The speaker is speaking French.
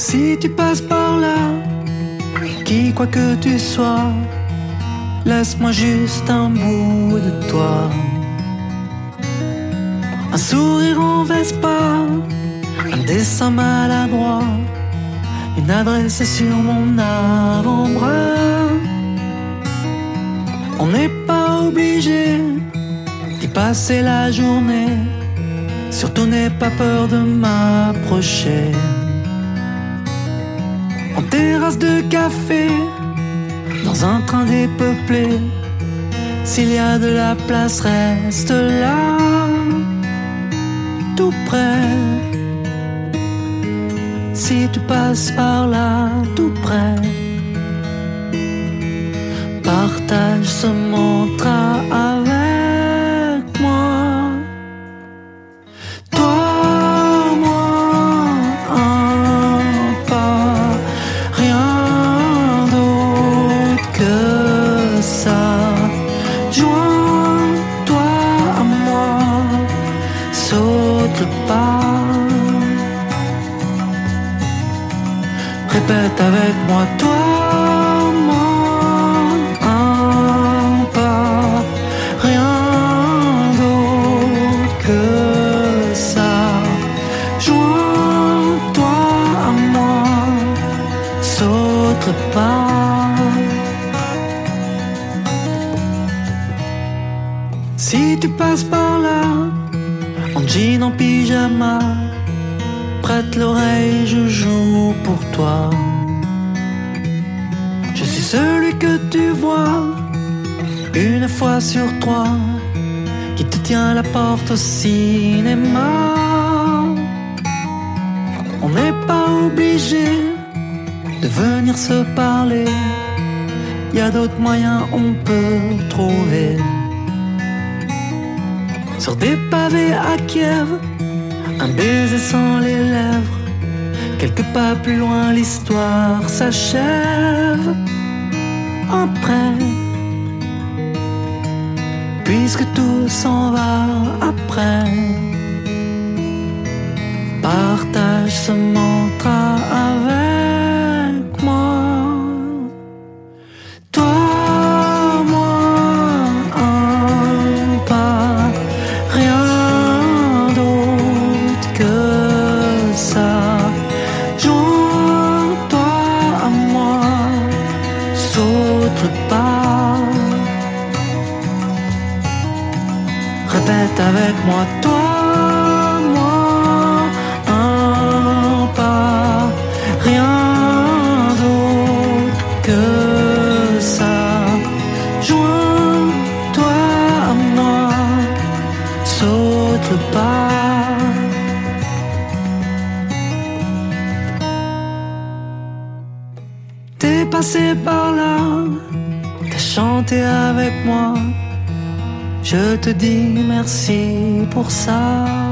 Si tu passes par là, qui quoi que tu sois, laisse-moi juste un bout de toi. Un sourire en Vespa, un dessin maladroit, une adresse sur mon avant-bras. On n'est pas obligé d'y passer la journée, surtout n'aie pas peur de m'approcher. En terrasse de café, dans un train dépeuplé, s'il y a de la place, reste là, tout près. Si tu passes par là, tout près, partage ce mantra avec moi. Toi, moi, un pas, rien d'autre que ça. Joins-toi à moi, saute le pas. Répète avec moi, toi, moi, un pas, rien d'autre que ça. Joins-toi à moi, saute le pas. Si tu passes par là, en jean, en pyjama, prête l'oreille, je joue pour toi. Je suis celui que tu vois une fois sur trois, qui te tient la porte au cinéma. On n'est pas obligé de venir se parler, y a d'autres moyens, on peut trouver. Sur des pavés à Kiev, un baiser sans les lèvres, quelques pas plus loin l'histoire s'achève. Après, puisque tout s'en va après, partage ce mantra avec moi. Toi, moi, un pas, rien d'autre que ça. Joins-toi à moi, saute le pas. Répète avec moi, toi, moi, un pas, rien d'autre que ça. Joins-toi à moi, saute le pas. T'es passé par là, t'as chanté avec moi, je te dis merci pour ça.